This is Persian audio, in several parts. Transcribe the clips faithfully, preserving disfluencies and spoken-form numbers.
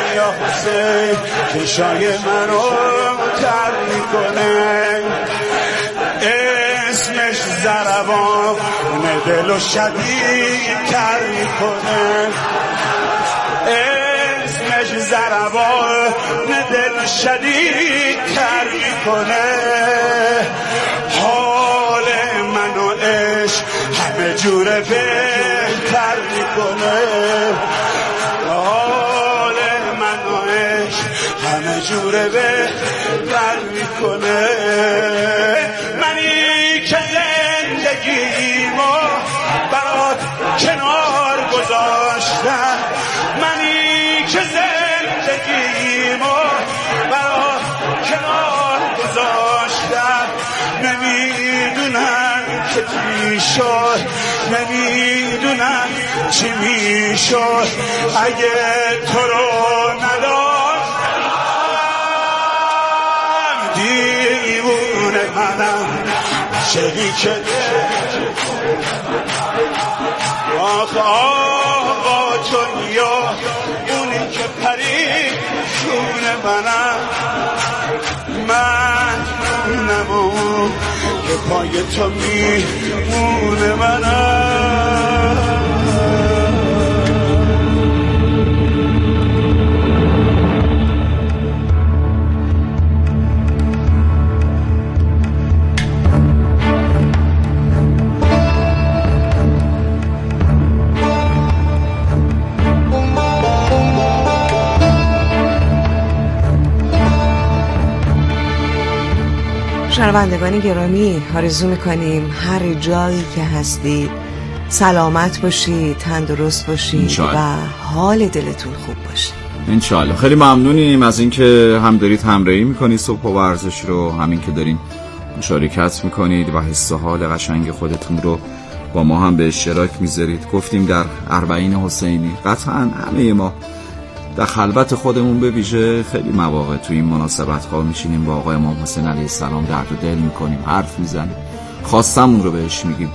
یا حسین چشای منو تر میکنه، اسمش ضربان دل و شدید تر میکنه، اسمش ضربان دل شدید تر میکنه، حال منو عشق همه جوره بهتر میکنه، حال منو عشق همه جوره بهتر میکنه. منی که زندگیمو برات کنار گذاشتم، منی که زندگیمو برات کنار گذاشتم، نمیدونم که چی شد، نمیدونم چی میشد اگه تو رو نداشتم. دیوونه منم شریک آخ آقا چون یا اونی که پرید شونه منم، من نمون که پای تو میمونه منم. شنوندگان گرامی، آرزو میکنیم هر جایی که هستید سلامت باشید، تندرست باشید و حال دلتون خوب باشه انشالله. خیلی ممنونیم از اینکه هم دارید همراهی میکنید صبح و ورزش رو، همین که دارین مشارکت میکنید و حس و حال قشنگ خودتون رو با ما هم به اشتراک میذارید. گفتیم در اربعین حسینی قطعا همه ما در خلوت خودمون به ویژه خیلی مواقع توی این مناسبت ها میشینیم با آقای امام حسین علیه السلام درد و دل میکنیم، حرف میزنیم، خواستمون رو بهش میگیم.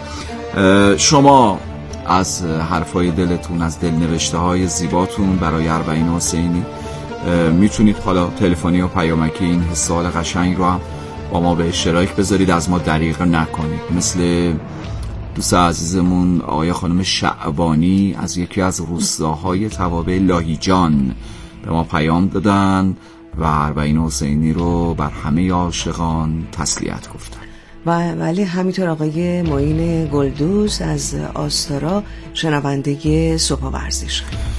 شما از حرفای دلتون، از دل نوشته های زیباتون برای اربعین حسینی میتونید حالا تلفنی و پیامکی این حسال قشنگ رو هم با ما به اشتراک بذارید، از ما دریغ نکنید. مثل دوست عزیزمون آقای خانم شعبانی از یکی از روستاهای توابع لاهیجان به ما پیام دادن و اربعین حسینی رو بر همه عاشقان تسلیت گفتن. و ولی همینطور آقای معین گلدوز از آستارا شنونده صبح ورزش.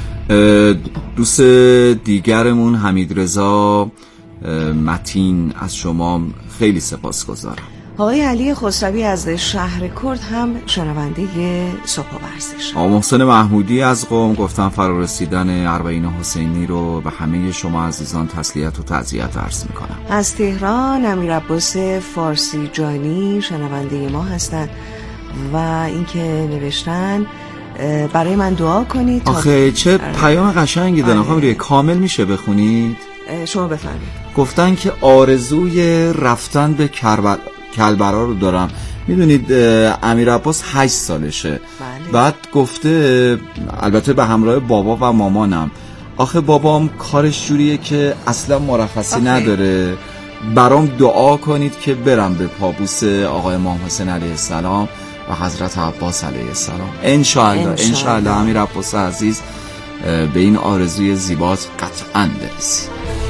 دوست دیگرمون حمید رضا متین از شما خیلی سپاسگزارم. آقای علی خسروی از شهر کرد هم شنونده صبح ورزش. آقا محسن محمودی از قم گفتن فرارسیدن اربعین حسینی رو به همه شما عزیزان تسلیت و تعزیت عرض میکنم. از تهران امیر عباس فارسی جانی شنونده ما هستن و اینکه نوشتن برای من دعا کنید. آخه چه پیام قشنگی دارن. خواهم روی کامل میشه بخونید؟ شما بفرمایید. گفتن که آرزوی رفتن به کربلا کلبرا رو دارم. میدونید امیر عباس هشت سالشه. بله. بعد گفته البته به همراه بابا و مامانم، آخه بابام کارش جوریه که اصلا مرخصی آخه. نداره، برام دعا کنید که برم به پابوس آقای امام حسین علیه السلام و حضرت عباس علیه السلام. انشاءالله انشاءالله امیر عباس عزیز به این آرزوی زیبات قطعاً برسی.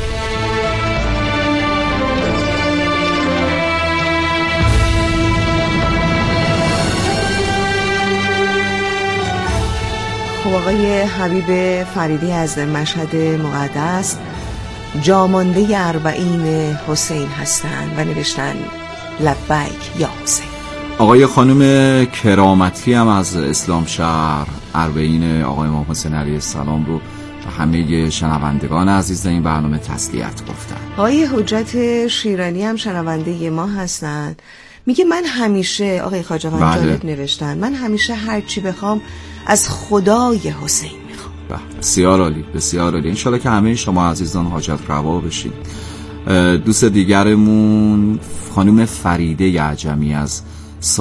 آقای حبیب فریدی از مشهد مقدس جامانده اربعین حسین هستند و نوشتن لبیک یا حسین. آقای خانم کرامتی هم از اسلام شهر اربعین آقای امام حسین علیه السلام رو و همه شنوندگان عزیز این برنامه تسلیت گفتن. آقای حجت شیرانی هم شنونده ما هستند. میگه من همیشه آقای خواجوان بله. جالب نوشتن من همیشه هر چی بخوام از خدای حسین میخوام. بسیار عالی، بسیار عالی. انشالله که همه شما عزیزان حاجت روا بشید. دوست دیگرمون خانم فریده عجمی از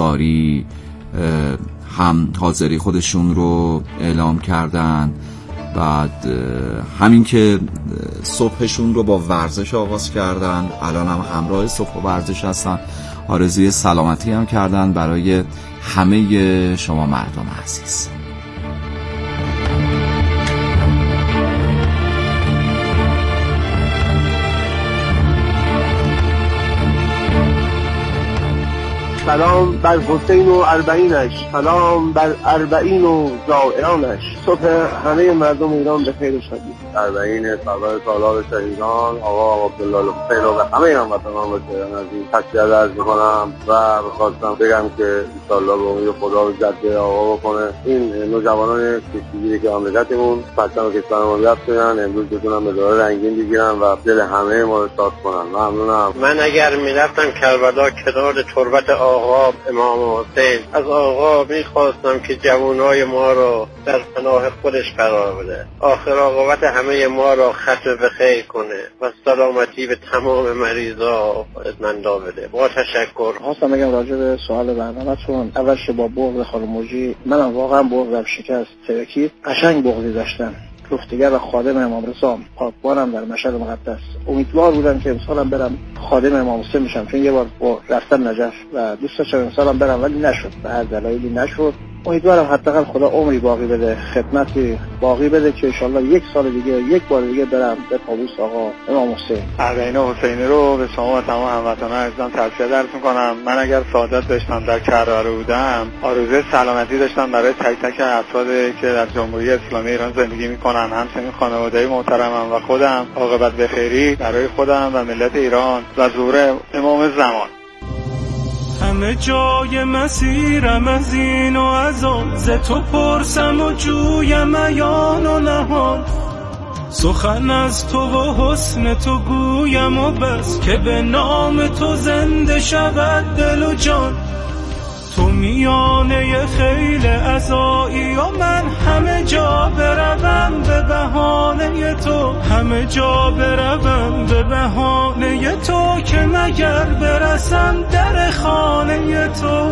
ساری هم حاضری خودشون رو اعلام کردن بعد همین که صبحشون رو با ورزش آغاز کردن، الان هم همراه صبح و ورزش هستن. آرزوی سلامتی هم کردن برای همه شما مردم عزیز. سلام بر حسین و اربعینش، سلام بر اربعین و زائرانش. صبح همه مردم ایران بخیر و شادی. اربعین سالار سالار شهیدان آقا عبدالله الحسین و همه هموطنان و شهیدان از این تشکر عرض می‌کنم و می‌خواستم بگم که انشالله به امید خدا و جد آقا بکنه این نوجوانان کشتیگیری که مملکتمون پرچم کشورمون رفتن امروز بتونن مدال رنگین بگیرن و دل همه ما رو شاد کنن. ممنونم. من اگر میرفتم کربلا کنار تربت آقا امام حسین، از آقا میخواستم که جوانای ما رو در پناه خودش قرار بده، آخر عاقبت همه ما رو ختم به خیر کنه و سلامتی به تمام مریضا و خدمتمندا بده. با تشکر. خواستم بگم راجع به سوال برنامه‌تون، اولش با بغض خانموجی، منم واقعا بغضم شکست ترکید. قشنگ بغضی داشتن گفتگر و خادم امام رضا پاکبانم در مشهد مقدس. امیدوار بودم که امسالم برم خادم امام حسین میشم، چون یه بار با رفتن نجف و دوست داشتم امسالم برم ولی نشد، به هر دلایلی نشد. امیدوارم حداقل خدا عمری باقی بده، خدمتی باقی بده که انشالله یک سال دیگه یک بار دیگه برم به طاووس آقا امام حسین. اربعین حسینی رو به شما و تمام هموطنان عزیزم توصیه درس میکنم. من اگر سعادت داشتم در کربلا بودم، آرزوی سلامتی داشتم برای تک تک افرادی که در جمهوری اسلامی ایران زندگی میکنن، همچنین خانواده محترمم و خودم، عاقبت بخیری برای خودم و ملت ایران و ظهور امام زمان. همه جای مسیرم از این و از آن، ز تو پرسم و جویم عیان و نهان، سخن از تو و حسن تو گویم و بس که به نام تو زنده شود دل و جان. تو میانه خیل عزایی و من همه جا بروم به بهانه تو، همه جا بروم به بهانه تو که مگر برسم در خانه تو.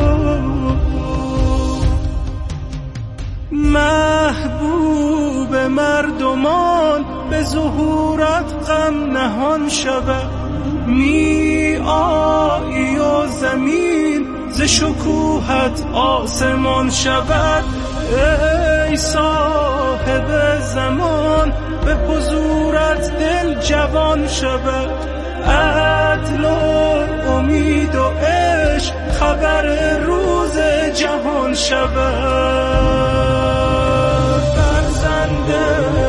محبوب مردمان به ظهورت غم نهان شود، می آیی و زمین ز شکوهت آسمان شود. ای صاحب زمان به حضورت دل جوان شود، عدل و امید و عشق خبر روز جهان شود. فرزند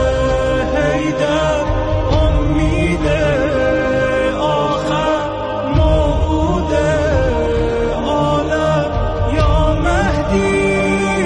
حیدر امید آخر، موعود عالم یا مهدی.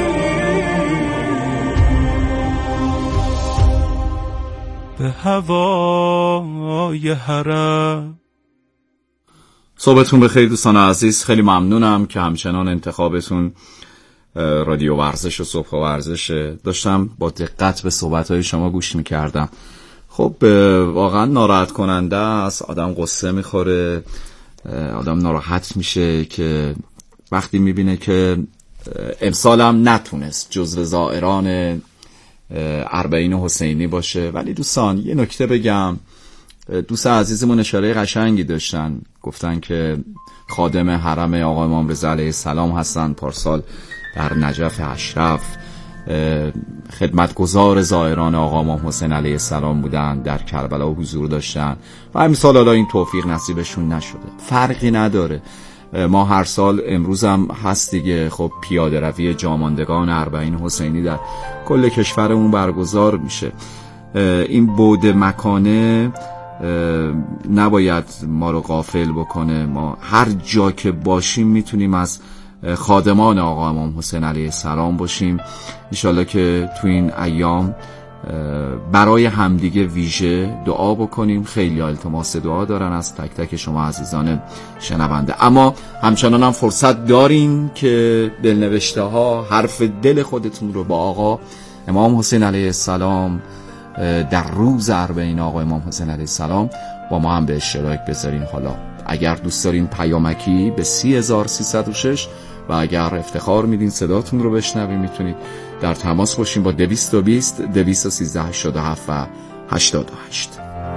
به هوای حرم. صبحتون بخیر دوستان عزیز، خیلی ممنونم که همچنان انتخابتون رادیو ورزش و صبح ورزشه. داشتم با دقت به صحبت‌های شما گوش می‌کردم. خب واقعا ناراحت کننده است، آدم قصه می‌خوره، آدم ناراحت میشه که وقتی می‌بینه که امسال هم نتونست جزو زائران اربعین حسینی باشه. ولی دوستان یه نکته بگم، دوست عزیزمون اشاره قشنگی داشتن، گفتن که خادم حرم آقا امام رضا علیه السلام هستن، پارسال در نجف اشرف خدمتگزار زائران آقا امام حسین علیه السلام بودن، در کربلا حضور داشتن و همین سال حالا این توفیق نصیبشون نشده. فرقی نداره، ما هر سال امروز هم هست دیگه، خب پیاده روی جاماندگان اربعین حسینی در کل کشورمون برگزار میشه. این بعد مکانه نباید ما رو غافل بکنه. ما هر جا که باشیم میتونیم از خادمان آقا امام حسین علیه السلام باشیم. انشالله که تو این ایام برای همدیگه ویژه دعا بکنیم. خیلی التماس دعا دارن از تک تک شما عزیزان شنونده، اما همچنان هم فرصت دارین که دلنوشته ها، حرف دل خودتون رو با آقا امام حسین علیه السلام در روز اربعین آقا امام حسین علیه السلام با ما هم به اشتراک بذارین. حالا اگر دوست دارین پیامکی به سی هزار و سیصد و شش و اگر افتخار میدین صداتون رو بشنویم میتونید در تماس باشین با دویست و بیست دویست و سیزده هشتاد و هفت و هشتاد و هشت.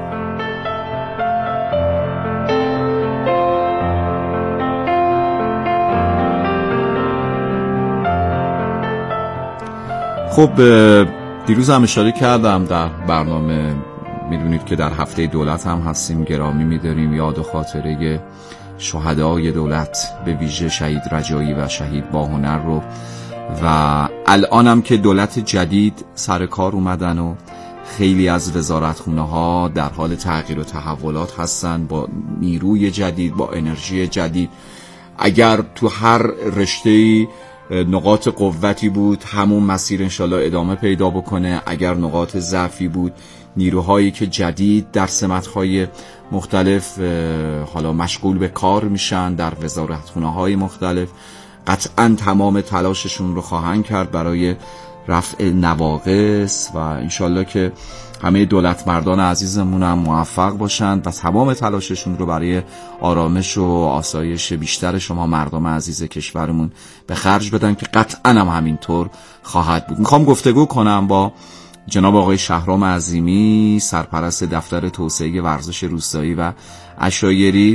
خب دیروز هم اشاره کردم در برنامه، میدونید که در هفته دولت هم هستیم، گرامی می‌داریم یاد و خاطره شهدای دولت، به ویژه شهید رجایی و شهید باهنر رو. و الانم که دولت جدید سر کار اومدن و خیلی از وزارتخونه ها در حال تغییر و تحولات هستن، با نیروی جدید، با انرژی جدید. اگر تو هر رشته‌ای نقاط قوتی بود همون مسیر انشالله ادامه پیدا بکنه، اگر نقاط ضعفی بود نیروهایی که جدید در سمت‌های مختلف حالا مشغول به کار میشن در وزارتخونه‌های مختلف، قطعاً تمام تلاششون رو خواهند کرد برای رفع نواقص و انشالله که همه دولت مردان عزیزمون هم موفق باشند و تمام تلاششون رو برای آرامش و آسایش بیشتر شما مردم عزیز کشورمون به خرج بدن که قطعاً هم همینطور خواهد بود. میخوام گفتگو کنم با جناب آقای شهرام عظیمی، سرپرست دفتر توسعه ورزش روستایی و عشایری،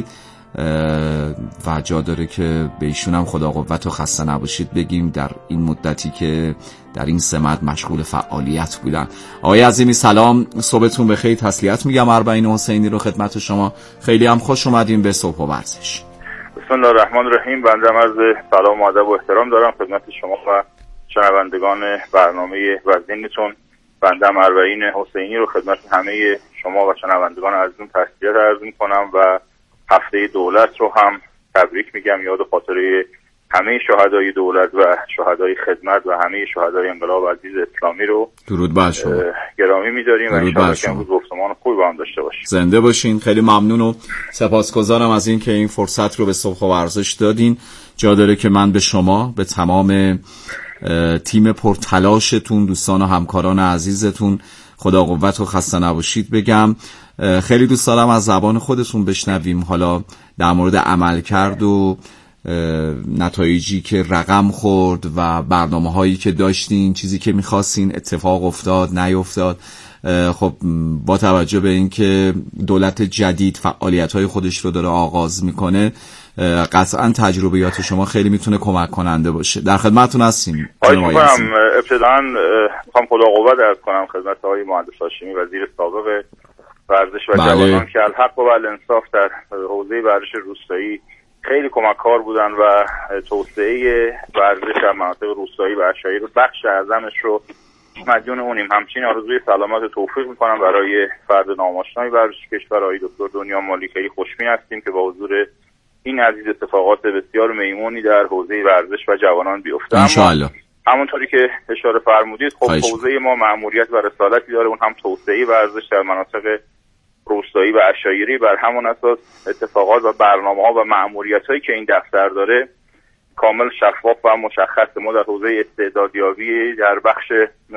و جا داره که به ایشون هم خدا قوت و خسته نباشید بگیم در این مدتی که در این سمت مشغول فعالیت بودن. آقای عظیمی سلام، صبحتون بخیر، تسلیت میگم اربعین حسینی رو خدمت شما. خیلی هم خوش اومدین به صبح و ورزش. بسم الله الرحمن الرحیم. بنده عرض سلام و ادب و احترام دارم خدمت شما و شنوندگان برنامه وزینتون. بنده اربعین حسینی رو خدمت همه شما و شنوندگان عزیزم تسلیت عرض میکنم و هفته دولت رو هم تبریک میگم، یاد و خاطره همه شهدای دولت و شهدای خدمت و همه شهدای انقلاب عزیز اسلامی رو درود بر شما گرامی می‌داریم و انشاءالله که امروز گفتمان خوبی با هم داشته باشیم. زنده باشین. خیلی ممنون و سپاسگزارم از این که این فرصت رو به صبح و ورزش دادین. جا داره که من به شما، به تمام تیم پرتلاشتون، دوستان و همکاران عزیزتون خدا قوت و خسته نباشید بگم. خیلی دوست دارم از زبان خودتون بشنویم حالا در مورد عمل کرد و نتایجی که رقم خورد و برنامه هایی که داشتین، چیزی که میخواستین اتفاق افتاد نیفتاد. خب با توجه به اینکه دولت جدید فعالیت های خودش رو داره آغاز میکنه، قطعا تجربیات شما خیلی میتونه کمک کننده باشه. در خدمتتون هستیم. خواهش میکنم. ابتداً میخوام خدا قوت عرض کنم خدمت آقای مهندس هاشمی وزیر سابق ورزش و بله. جوانان که الحق و الانصاف در حوزه ورزش روستایی خیلی کمک‌کار بودن و توسعه ورزش در مناطق روستایی و عشایری رو بخش اعظمش رو مدیون اونیم. همچنین آرزوی سلامت و توفیق میکنم برای فرد ناماشنای ورزش کشور آقای دکتر دنیا مالیکی. خوشبین هستیم که با حضور این عزیز اتفاقات بسیار میمونی در حوزه ورزش و جوانان بیفته. انشالله. همونطوری که اشاره فرمودید خب حوزه ما مأموریت و رسالتی داره، اون هم توسعه ورزش در مناطق روستایی و عشایری. بر همون اساس اتفاقات و برنامه‌ها و مأموریت‌هایی که این دفتر داره کامل شفاف و مشخص. ما در حوزه استعدادیابی در بخش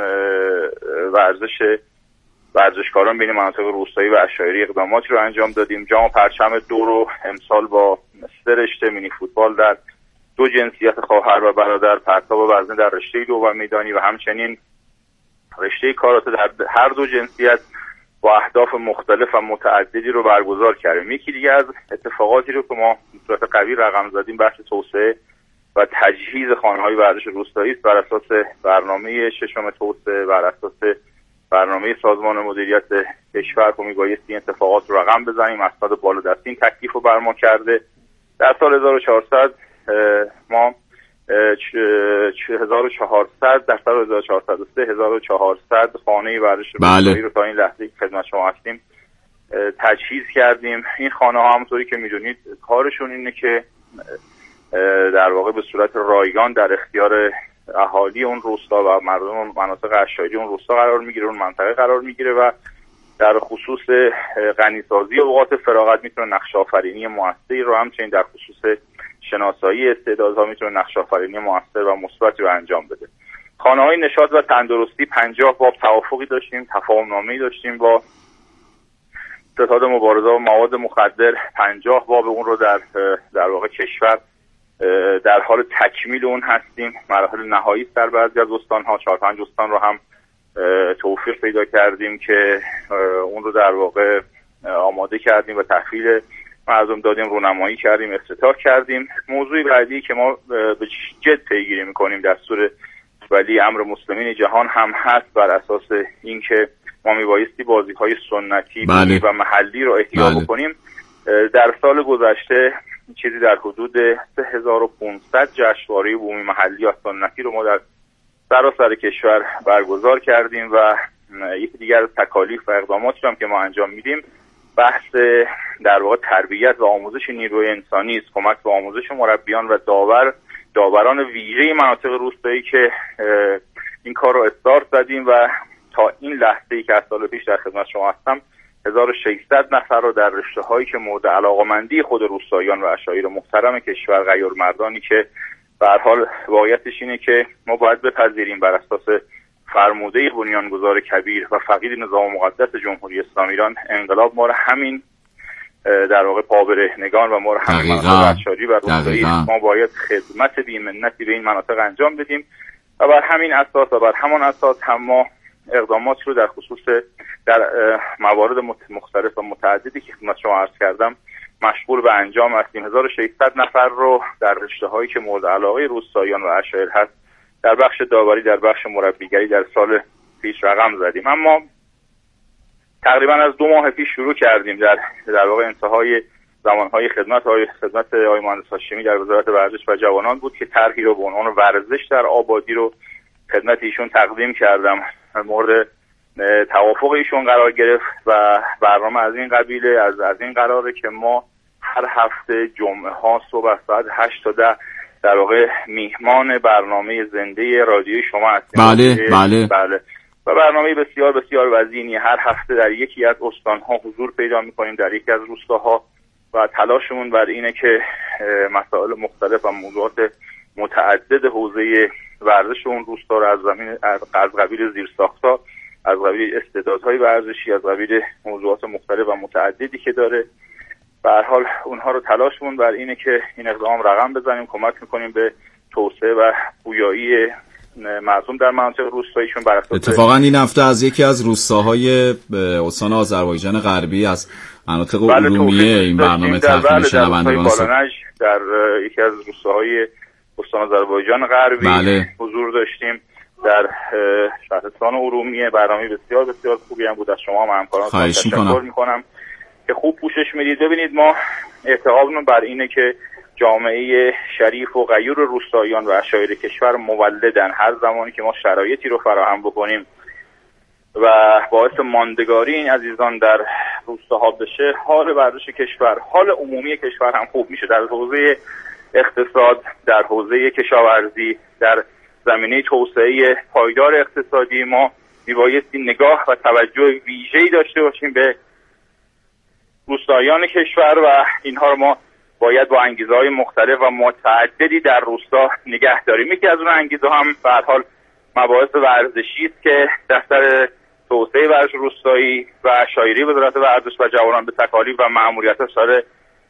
ورزش ورزشکاران بین مناطق روستایی و عشایری اقداماتی رو انجام دادیم. جام پرچم دو رو امسال با سه رشته مینی فوتبال در دو جنسیت خواهر و برادر، پرتاب و وزنه در رشته دو و میدانی و همچنین رشته کاراته در هر دو جنسیت با اهداف مختلف و متعددی رو برگزار کردیم. یکی دیگه از اتفاقاتی رو که ما به صورت قوی رقم زدیم بحث توسعه و تجهیز خانه‌های ورزش روستایی است. بر اساس برنامه ششم توسعه، بر اساس برنامه سازمان مدیریت کشور که میبایستی این اتفاقات رو رقم بزنیم، اسناد بالادستی این تکلیف رو بر ما کرده. در سال هزار و چهارصد ما هزار و چهارصد در سال هزار و چهارصد و سه هزار و چهارصد خانه ورزش روستایی رو تا این لحظه که خدمت شما هستیم تجهیز کردیم. این خانه ها همونطوری که میدونید کارشون اینه که در واقع به صورت رایگان در اختیار اهالی اون روستا و مردم اون مناطق عشایری اون روستا قرار میگیره، اون منطقه قرار میگیره و در خصوص غنیسازی اوقات فراغت میتونه نقش آفرینی موثری رو، همچنین در خصوص شناسایی استعدادها میتونه نقش آفرینی موثر و مثبتی رو انجام بده. خانه‌های نشاط و تندرستی پنجاه باب توافقی داشتیم، تفاهم نامه‌ای داشتیم با ستاد مبارزه با مواد مخدر. پنجاه باب اون رو در در واقع کشور در حال تکمیل اون هستیم. مراحل نهایی در بعضی از استان‌ها، چهار پنج استان رو هم توفیق پیدا کردیم که اون رو در واقع آماده کردیم و تحویل مردم دادیم، رونمایی کردیم، افتتاح کردیم. موضوع بعدی که ما به جد پیگیری میکنیم دستور ولی امر مسلمین جهان هم هست، بر اساس اینکه ما میبایستی بازی‌های سنتی بله. و محلی رو احیا بله. بکنیم. در سال گذشته چیزی در حدود سه هزار و پانصد جشنواره بومی محلی و سنتی رو ما در سراسر کشور برگزار کردیم و یکی دیگر از تکالیف و اقداماتی هم که ما انجام میدیم بحث در واقع تربیت و آموزش نیروی انسانی است، کمک به آموزش مربیان و داور داوران ویژه مناطق روستایی که این کار رو استارت زدیم و تا این لحظه‌ای که از سال پیش در خدمت شما هستم هزار و ششصد نفر رو در رشته‌هایی که مورد علاقه‌مندی خود روستاییان و عشایر محترم کشور غیر مردانی که به هر حال واقعیتش اینه که ما باید بپذیریم بر اساس فرموده بنیانگذار کبیر و فقید نظام مقدس جمهوری اسلامی ایران، انقلاب ما رو همین در واقع پابرهنگان و ما رو همین مناطق عشاری و روستایی، ما باید خدمت بی‌منتی به این مناطق انجام بدیم و بر همین اساس و بر همان اساس هم ما اقدامات رو در خصوص در موارد مختلف و متعددی که خدمت شما عرض کردم مشغول به انجام هستیم. هزار و ششصد نفر رو در رشته‌هایی که مورد علاقه روستاییان و عشایر هست در بخش داوری، در بخش مربیگری در سال پیش رقم زدیم. اما تقریبا از دو ماه پیش شروع کردیم در در واقع انتهای زمانهای خدمت های خدمت آقای مهندس هاشمی در وزارت ورزش و جوانان بود که طرحی رو به عنوان ورزش در آبادی رو خدمت ایشون تقدیم کردم. مورد توافق ایشون قرار گرفت و برنامه از این قبیله از از این قراره که ما هر هفته جمعه ها صبح از ساعت هشت تا ده در واقع میهمان برنامه زنده رادیوی شما هستیم. بله بله بله و برنامه بسیار بسیار وزینی. هر هفته در یکی از استان‌ها حضور پیدا می‌کنیم، در یکی از روستاها، و تلاشمون بر اینه که مسائل مختلف و موضوعات متعدد حوزه ورزش اون روستا رو از زمین از قبیل زیرساخت‌ها، از قبیل استعدادهای ورزشی، از قبیل موضوعات مختلف و متعددی که داره، به هر حال اونها رو تلاشمون بر اینه که این اقدام رقم بزنیم، کمک می‌کنیم به توسعه و پویایی مردم در مناطق روستاییشون. بر اساس اتفاقا این هفته از یکی از روستاهای استان آذربایجان غربی از مناطق ارومیه این برنامه تقدیم شنوندگان است. در یکی از روستاهای استان آذربایجان غربی بله. حضور داشتیم. در شهرستان ارومیه برنامه بسیار بسیار خوبی هم بود. از شما هم همکاران تشکر میکنم که خوب پوشش میدید. ببینید ما اعتقادمون بر اینه که جامعه شریف و غیور روستاییان و عشایر کشور مولدن. هر زمانی که ما شرایطی رو فراهم بکنیم و باعث ماندگاری این عزیزان در روستاها بشه، حال ورزش کشور، حال عمومی کشور هم خوب میشه. در حوزه اقتصاد، در حوزه کشاورزی، در زمینه توسعه پایدار اقتصادی ما میبایستی نگاه و توجه ویژه‌ای داشته باشیم به روستاییان کشور و اینها رو ما باید با انگیزه‌های مختلف و متعددی در روستا نگه داریم. یکی از اون انگیزه هم به هر حال مباحث ورزشی است که دفتر توسعه ورزش روستایی و عشایری وزارت ورزش و جوانان به تکالیف و مأموریت سال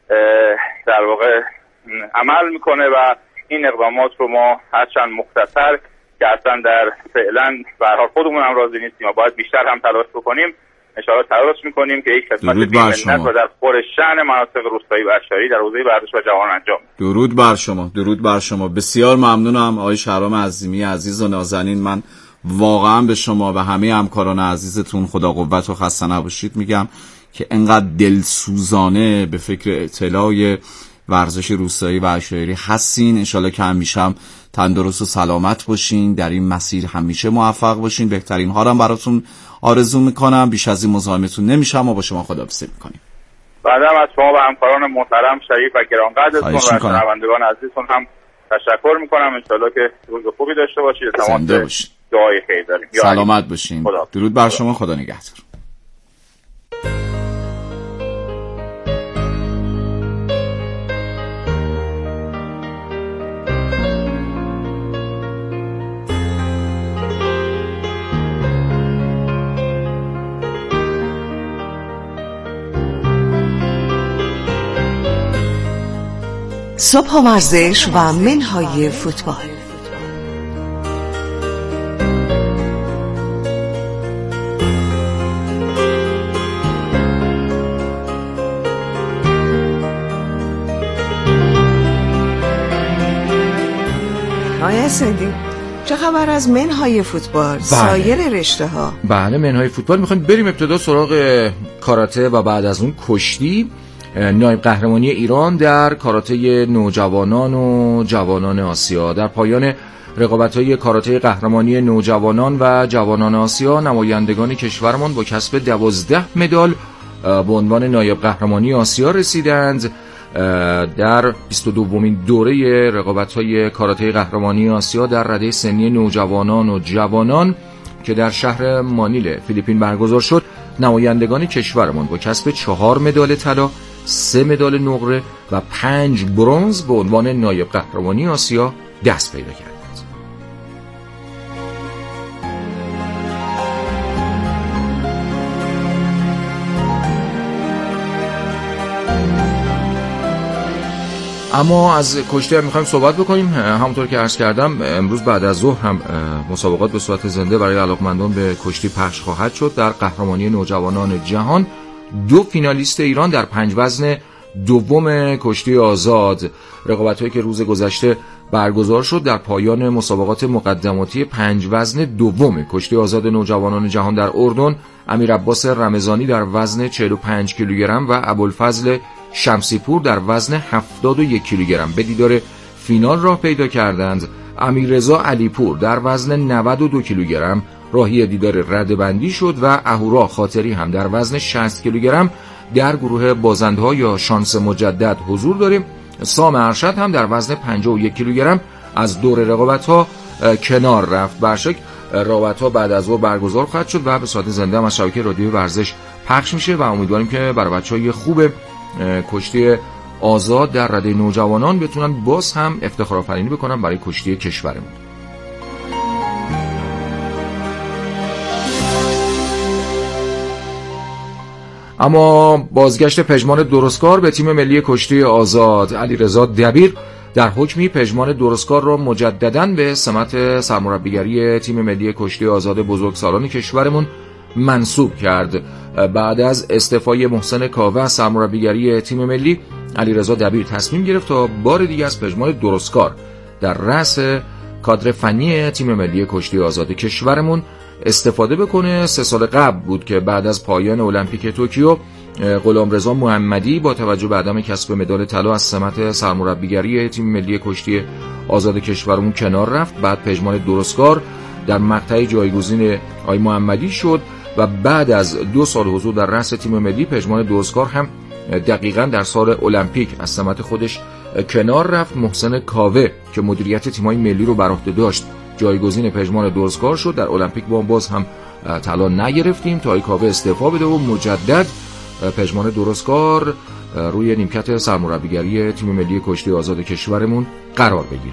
در واقع عمل میکنه و این اقدامات رو ما هرچند مختصر که اصلا در فعلا به هر حال خودمون هم راضی نیستیم و باید بیشتر هم تلاش بکنیم، ان شاء الله تلاش میکنیم که یک خدمت بی‌منت و در خور شأن مناطق روستایی و عشایری در حوزه ورزش و جوان انجام. درود بر شما، درود بر شما. بسیار ممنونم آقای شهرام عظیمی عزیز و نازنین. من واقعا به شما و همه همکاران عزیزتون خدا قوت و خسته نباشید میگم که انقدر دلسوزانه به فکر اطلاع ورزش روستایی و عشایری هستین. انشالله که همیشه هم تندرست و سلامت باشین، در این مسیر همیشه موفق باشین. بهترین ها رو هم براتون آرزو میکنم. بیش از این مزاحمتون نمیشم. ما با شما خداحافظی میکنیم. بعدم از شما و همکاران محترم شریف و گرانقدرتون و شنوندگان عزیزتون هم تشکر میکنم. انشالله که روز خوبی داشته باشید. زنده باشید. دعای خیر داریم. سلامت باشین. درود بر شما. خدا نگهدار. صبح و ورزش و منهای فوتبال. آیا سندی چه خبر از منهای فوتبال؟ بله. سایر رشته ها. بله، منهای فوتبال. میخوایم بریم ابتدا سراغ کاراته و بعد از اون کشتی. نایب قهرمانی ایران در کاراته نوجوانان و جوانان آسیا. در پایان رقابت‌های کاراته قهرمانی نوجوانان و جوانان آسیا، نمایندگان کشورمان با کسب دوازده مدال به عنوان نایب قهرمانی آسیا رسیدند. در بیست و دومین دوره رقابت‌های کاراته قهرمانی آسیا در رده سنی نوجوانان و جوانان که در شهر مانیل فیلیپین برگزار شد، نمایندگان کشورمان با کسب چهار مدال طلا، سه مدال نقره و پنج برنز به عنوان نایب قهرمانی آسیا دست پیدا کردند. اما از کشتی هم میخوایم صحبت بکنیم. همونطور که عرض کردم امروز بعد از ظهر هم مسابقات به صورت زنده برای علاقمندان به کشتی پخش خواهد شد. در قهرمانی نوجوانان جهان دو فینالیست ایران در پنج وزن دوم کشتی آزاد، رقابت‌هایی که روز گذشته برگزار شد، در پایان مسابقات مقدماتی پنج وزن دوم کشتی آزاد نوجوانان جهان در اردن، امیر عباس رمضانی در وزن چهل و پنج کیلوگرم و ابوالفضل شمسی پور در وزن هفتاد و یک کیلوگرم به دیدار فینال راه پیدا کردند. امیررضا علیپور در وزن نود و دو کیلوگرم راهی دیدار ردبندی شد و اهورا خاطری هم در وزن شصت کیلوگرم در گروه بازنده‌ها یا شانس مجدد حضور داریم. سام ارشد هم در وزن پنجاه و یک کیلوگرم از دور رقابت‌ها کنار رفت. برشک رقابت‌ها بعد از ظهر برگزار خواهد شد و به صورت زنده هم از شبکه رادیو ورزش پخش میشه و امیدواریم که برای بچه‌های خوب کشتی آزاد در رده نوجوانان بتونن باز هم افتخار آفرینی بکنن برای کشتی کشورمون. اما بازگشت پژمان درستکار به تیم ملی کشتی آزاد. علیرضا دبیر در حکمی پژمان درستکار را مجدداً به سمت سرمربیگری تیم ملی کشتی آزاد بزرگسالان کشورمون منصوب کرد. بعد از استعفای محسن کاوه از سرمربیگری تیم ملی، علیرضا دبیر تصمیم گرفت تا بار دیگه از پژمان درستکار در رأس کادر فنی تیم ملی کشتی آزاد کشورمون استفاده بکنه. سه سال قبل بود که بعد از پایان المپیک توکیو غلامرضا محمدی با توجه به عدم کسب مدال طلا از سمت سرمربیگری تیم ملی کشتی آزاد کشورمون کنار رفت. بعد پژمان درستکار در مقطع جایگزین آقای محمدی شد و بعد از دو سال حضور در رأس تیم ملی، پژمان درستکار هم دقیقاً در سال المپیک از سمت خودش کنار رفت. محسن کاوه که مدیریت تیم‌های ملی رو بر عهده داشت جایگزین پژمان درستکار شد. در المپیک با باز هم طلا نگرفتیم تا کاوه استعفا بده و مجدد پژمان درستکار روی نیمکت سرمربیگری تیم ملی کشتی آزاد کشورمون قرار بگیره.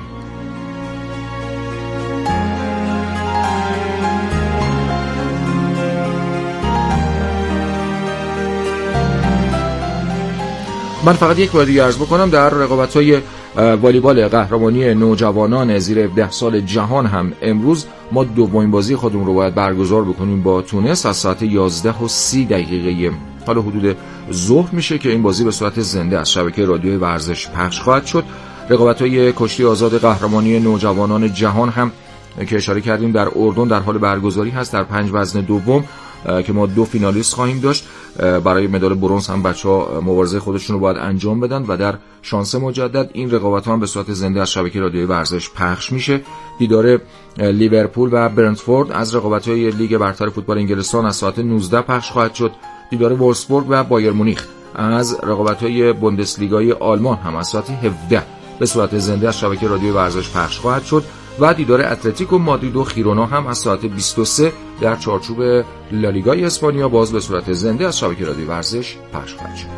من فقط یک بار دیگه عرض بکنم در رقابت‌های والیبال قهرمانی نوجوانان زیر هفده سال جهان هم امروز ما دومین بازی خودمون رو باید برگزار بکنیم با تونس از ساعت یازده و سی دقیقه حالا حدود ظهر میشه که این بازی به صورت زنده از شبکه رادیو ورزش پخش خواهد شد. رقابت‌های کشتی آزاد قهرمانی نوجوانان جهان هم که اشاره کردیم در اردن در حال برگزاری هست. در پنج وزن دوم که ما دو فینالیست خواهیم داشت، برای مدال برنز هم بچه‌ها مبارزه خودشون رو باید انجام بدن و در شانس مجدد این رقابت‌ها هم به صورت زنده از شبکه رادیوی ورزش پخش میشه. دیدار لیورپول و برنتفورد از رقابت‌های لیگ برتر فوتبال انگلستان از ساعت نوزده پخش خواهد شد. دیدار وولفسبورگ و بایر مونیخ از رقابت‌های بوندسلیگای آلمان هم از ساعت هفده به صورت زنده از شبکه رادیوی ورزش پخش خواهد شد و دیدار اتلتیکو مادرید و خیرونا هم از ساعت بیست و سه در چارچوب لالیگای اسپانیا باز به صورت زنده از شبکه رادیوی ورزش پخش خواهد شد.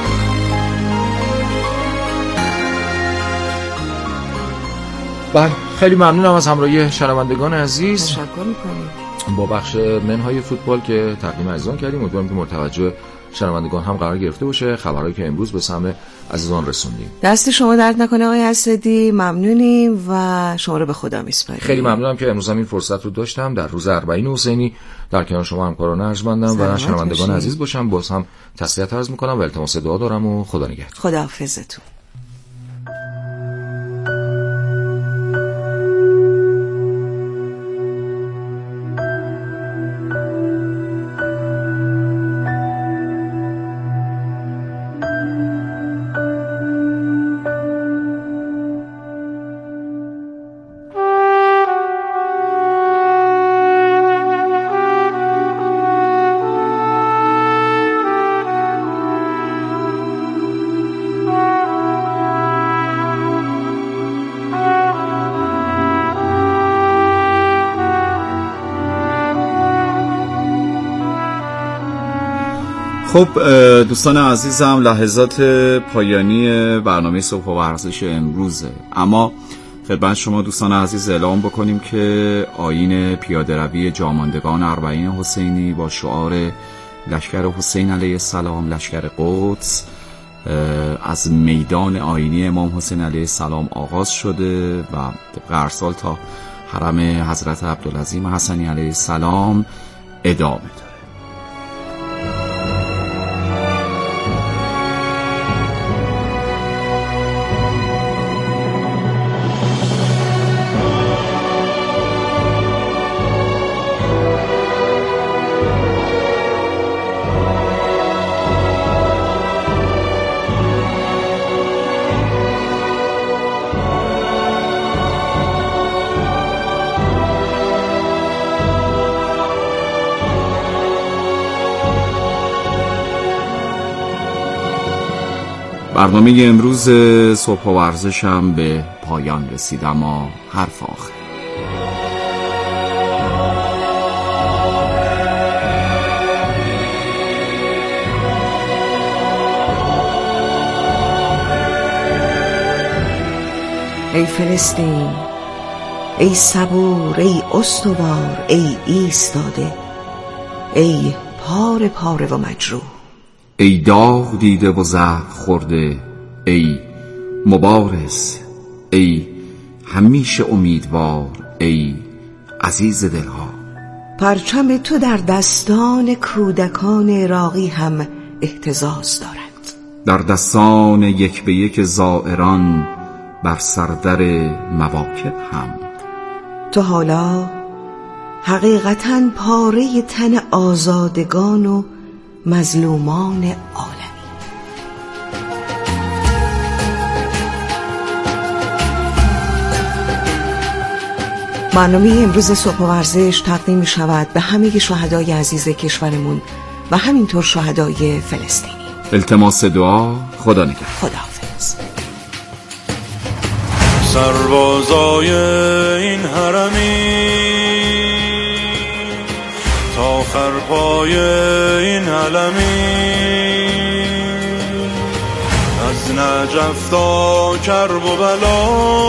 بله خیلی ممنونم از همراهی شنوندگان عزیز. تشکر می‌کنیم. با بخش منهای فوتبال که تقدیم عزیزان کردیم، امیدوارم که متوجه شنوندگان هم قرار گرفته باشه خبرهایی که امروز به سمع عزیزان رسوندیم. دست شما درد نکنه آقای اسدی، ممنونیم و شما رو به خدا میسپاریم. خیلی ممنونم که امروز هم این فرصت رو داشتم در روز اربعین حسینی در کنار شما همکاران ارجمندم و شنوندگان عزیز باشم. باز هم تسلیت عرض میکنم و التماس دعا دارم و خدا نگهدار. خداحافظتون. خب دوستان عزیزم، لحظات پایانی برنامه صبح و ورزش امروزه، اما خدمت شما دوستان عزیز اعلام بکنیم که آیین پیاده‌روی جاماندگان اربعین حسینی با شعار لشکر حسین علیه السلام لشکر قدس از میدان آیینی امام حسین علیه السلام آغاز شده و طبق هر سال تا حرم حضرت عبدالعظیم حسنی علیه السلام ادامه داره. برنامه امروز صبح و ورزش هم به پایان رسید، اما حرف آخر. ای فلسطین، ای صبور، ای استوار، ای ایستاده، ای پاره پاره و مجروح، ای داغ دیده و زخم خورده، ای مبارز، ای همیشه امیدوار، ای عزیز دلها. پرچم تو در دستان کودکان عراقی هم اهتزاز دارد، در دستان یک به یک زائران بر سردر مواکب هم. تو حالا حقیقتاً پاره تن آزادگان و مظلومان عالمی. برنامه امروز صبح و ورزش تقدیم می شود به همه شهدای عزیز کشورمون و همینطور شهدای فلسطینی. التماس دعا، خدا نگهدار. خداحافظ. سربازای این حرمی تا خرپای این علمی، از نجف تا کرب و بلا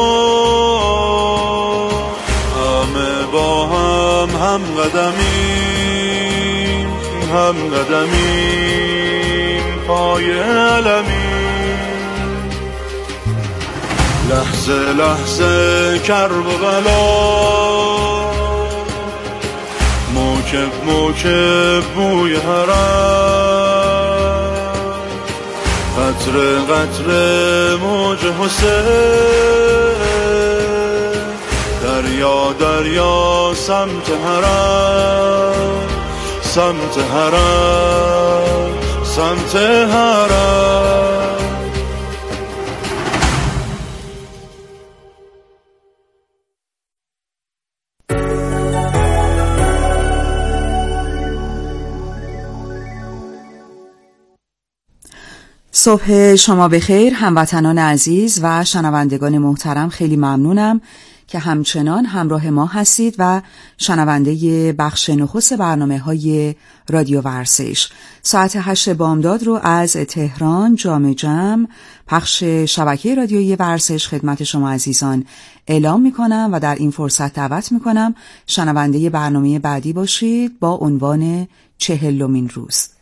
همه با هم هم قدمیم، هم قدمیم پای علمی. لحظه لحظه کرب و بلا، موکب موکب بوی حرم، قطره قطره موج حسین، دریا دریا سمت حرم، سمت حرم، سمت حرم. صبح شما بخیر هموطنان عزیز و شنوندگان محترم، خیلی ممنونم که همچنان همراه ما هستید و شنونده بخش نخست برنامه‌های رادیو ورزش. ساعت هشت بامداد رو از تهران جام جم پخش شبکه رادیویی ورزش خدمت شما عزیزان اعلام میکنم و در این فرصت دعوت میکنم شنونده برنامه بعدی باشید با عنوان چهلمین روز.